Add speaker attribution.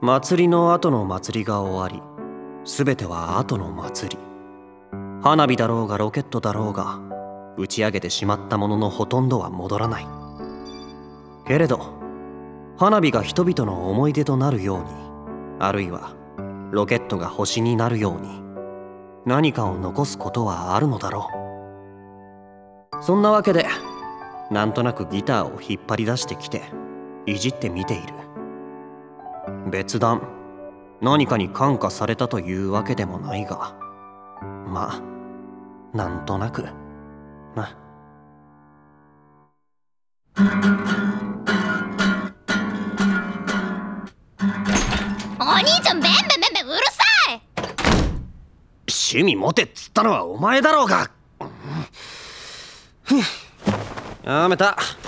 Speaker 1: 祭りの後の祭りが終わり、全ては後の祭り。花火だろうがロケットだろうが、打ち上げてしまったもののほとんどは戻らない。けれど花火が人々の思い出となるように、あるいはロケットが星になるように、何かを残すことはあるのだろう。そんなわけでなんとなくギターを引っ張り出してきていじってみている。別段何かに感化されたというわけでもないが、まあなんとなくな。
Speaker 2: お兄ちゃん、ベンベンベンベンうるさい。
Speaker 1: 趣味持てっつったのはお前だろうが。やめた。